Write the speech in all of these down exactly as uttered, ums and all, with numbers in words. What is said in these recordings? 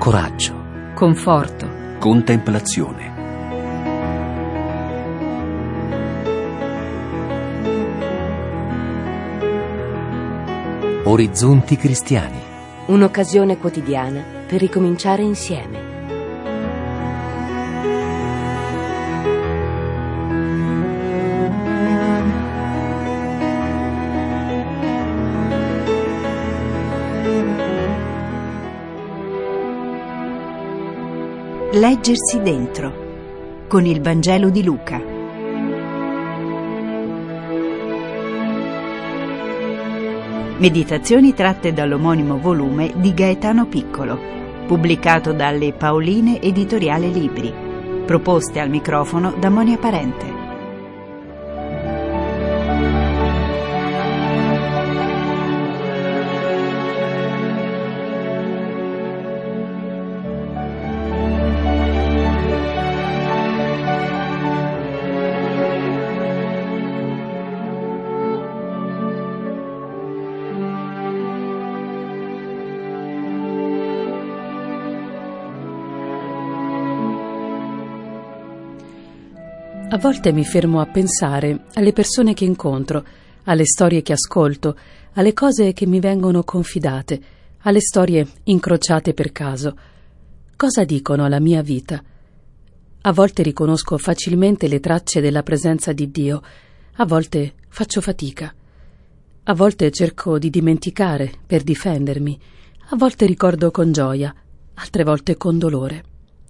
coraggio, conforto, contemplazione. Orizzonti cristiani. Un'occasione quotidiana per ricominciare insieme. Leggersi dentro con il Vangelo di Luca. Meditazioni tratte dall'omonimo volume di Gaetano Piccolo, pubblicato dalle Paoline Editoriale Libri, proposte al microfono da Monia Parente. A volte mi fermo a pensare alle persone che incontro, alle storie che ascolto, alle cose che mi vengono confidate, alle storie incrociate per caso. Cosa dicono alla mia vita? A volte riconosco facilmente le tracce della presenza di Dio, a volte faccio fatica. A volte cerco di dimenticare per difendermi, a volte ricordo con gioia, altre volte con dolore.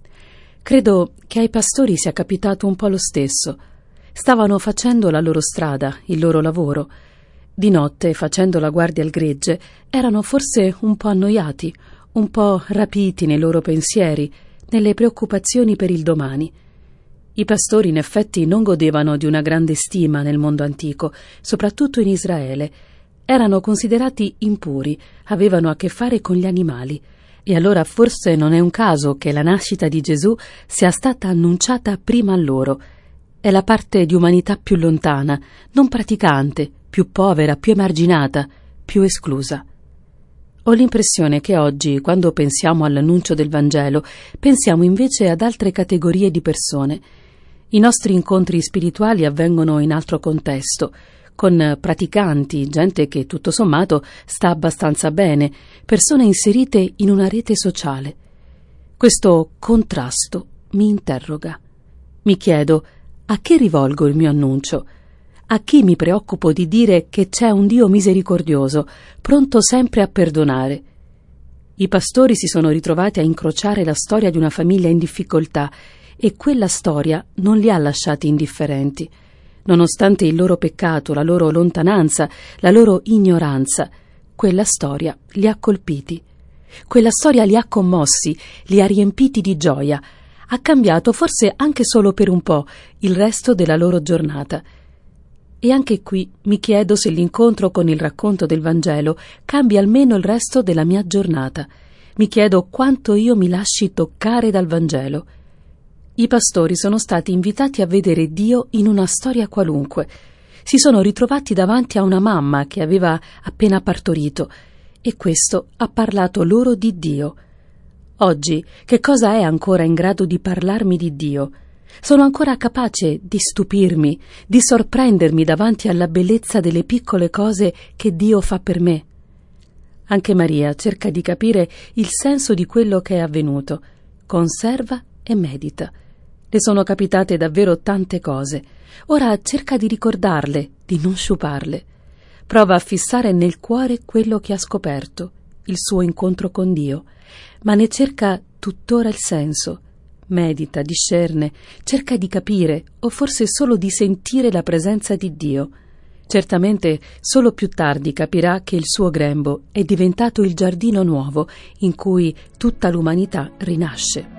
Credo che ai pastori sia capitato un po' lo stesso. Stavano facendo la loro strada, il loro lavoro. Di notte, facendo la guardia al gregge, erano forse un po' annoiati, un po' rapiti nei loro pensieri, nelle preoccupazioni per il domani. I pastori, in effetti, non godevano di una grande stima nel mondo antico, soprattutto in Israele. Erano considerati impuri, avevano a che fare con gli animali. E allora forse non è un caso che la nascita di Gesù sia stata annunciata prima a loro. È la parte di umanità più lontana, non praticante, più povera, più emarginata, più esclusa. Ho l'impressione che oggi, quando pensiamo all'annuncio del Vangelo, pensiamo invece ad altre categorie di persone. I nostri incontri spirituali avvengono in altro contesto, con praticanti, gente che tutto sommato sta abbastanza bene, persone inserite in una rete sociale. Questo contrasto mi interroga. Mi chiedo: a chi rivolgo il mio annuncio? A chi mi preoccupo di dire che c'è un Dio misericordioso, pronto sempre a perdonare? I pastori si sono ritrovati a incrociare la storia di una famiglia in difficoltà e quella storia non li ha lasciati indifferenti. Nonostante il loro peccato, la loro lontananza, la loro ignoranza, quella storia li ha colpiti. Quella storia li ha commossi, li ha riempiti di gioia, ha cambiato forse anche solo per un po' il resto della loro giornata. E anche qui mi chiedo se l'incontro con il racconto del Vangelo cambi almeno il resto della mia giornata. Mi chiedo quanto io mi lasci toccare dal Vangelo. I pastori sono stati invitati a vedere Dio in una storia qualunque. Si sono ritrovati davanti a una mamma che aveva appena partorito e questo ha parlato loro di Dio. Oggi, che cosa è ancora in grado di parlarmi di Dio? Sono ancora capace di stupirmi, di sorprendermi davanti alla bellezza delle piccole cose che Dio fa per me. Anche Maria cerca di capire il senso di quello che è avvenuto, conserva e medita. Le sono capitate davvero tante cose. Ora cerca di ricordarle, di non sciuparle. Prova a fissare nel cuore quello che ha scoperto, il suo incontro con Dio, ma ne cerca tuttora il senso. Medita, discerne, cerca di capire o forse solo di sentire la presenza di Dio. Certamente solo più tardi capirà che il suo grembo è diventato il giardino nuovo in cui tutta l'umanità rinasce.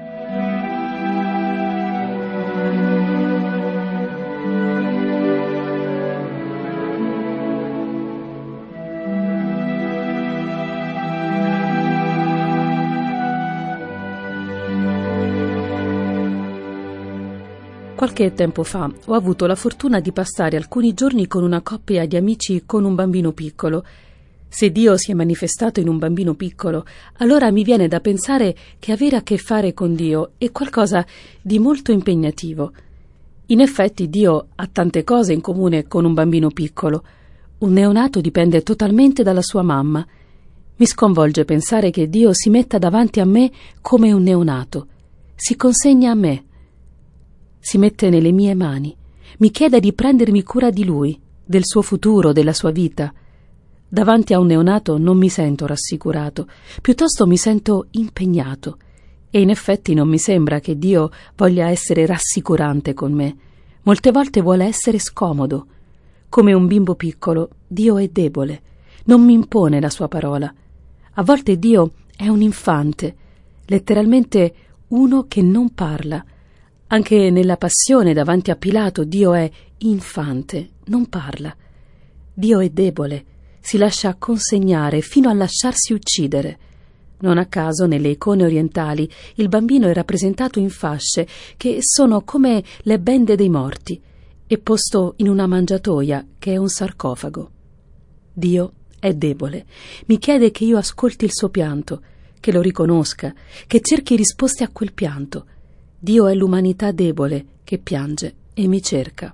Qualche tempo fa ho avuto la fortuna di passare alcuni giorni con una coppia di amici con un bambino piccolo. Se Dio si è manifestato in un bambino piccolo, allora mi viene da pensare che avere a che fare con Dio è qualcosa di molto impegnativo. In effetti Dio ha tante cose in comune con un bambino piccolo. Un neonato dipende totalmente dalla sua mamma. Mi sconvolge pensare che Dio si metta davanti a me come un neonato. Si consegna a me. Si mette nelle mie mani. Mi chiede di prendermi cura di lui, del suo futuro, della sua vita. Davanti a un neonato non mi sento rassicurato, piuttosto mi sento impegnato. E in effetti non mi sembra che Dio voglia essere rassicurante con me. Molte volte vuole essere scomodo. Come un bimbo piccolo, Dio è debole, non mi impone la sua parola. A volte Dio è un infante, letteralmente uno che non parla. Anche nella passione davanti a Pilato Dio è infante, non parla. Dio è debole, si lascia consegnare fino a lasciarsi uccidere. Non a caso nelle icone orientali il bambino è rappresentato in fasce che sono come le bende dei morti e posto in una mangiatoia che è un sarcofago. Dio è debole, mi chiede che io ascolti il suo pianto, che lo riconosca, che cerchi risposte a quel pianto. Dio è l'umanità debole che piange e mi cerca.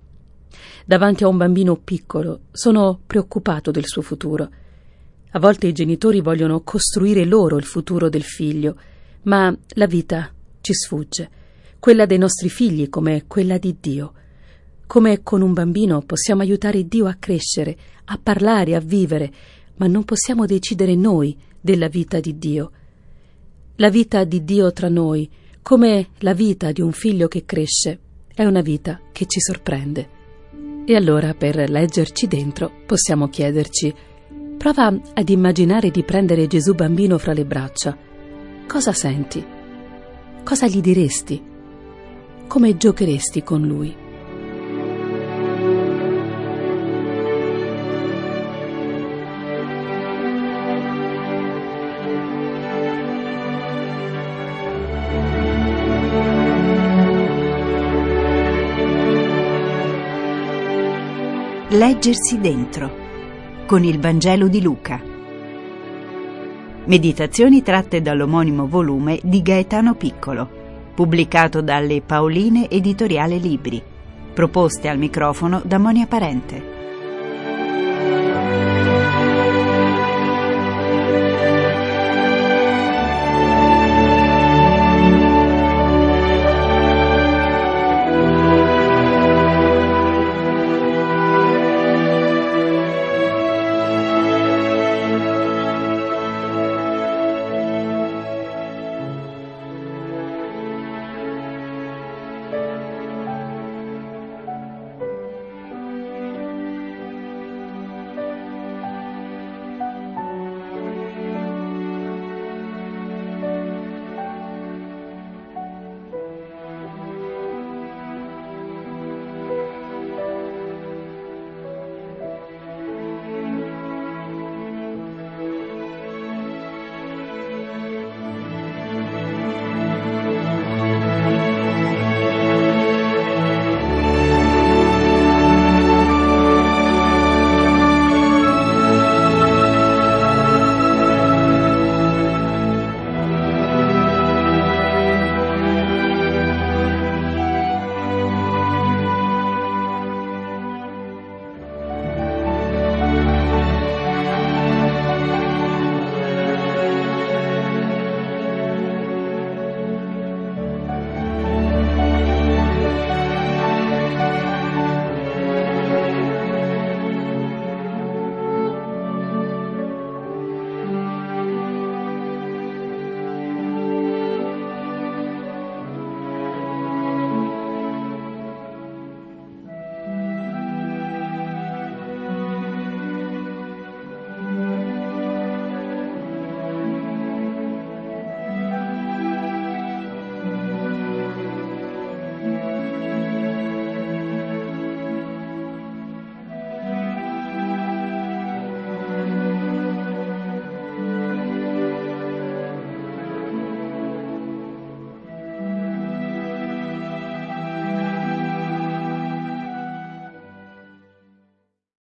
Davanti a un bambino piccolo sono preoccupato del suo futuro. A volte i genitori vogliono costruire loro il futuro del figlio, ma la vita ci sfugge, quella dei nostri figli come quella di Dio. Come con un bambino possiamo aiutare Dio a crescere, a parlare, a vivere, ma non possiamo decidere noi della vita di Dio. La vita di Dio tra noi, come la vita di un figlio che cresce, è una vita che ci sorprende. E allora, per leggerci dentro, possiamo chiederci: prova ad immaginare di prendere Gesù bambino fra le braccia. Cosa senti? Cosa gli diresti? Come giocheresti con lui? Leggersi dentro con il Vangelo di Luca. Meditazioni tratte dall'omonimo volume di Gaetano Piccolo, pubblicato dalle Paoline Editoriale Libri, proposte al microfono da Monia Parente.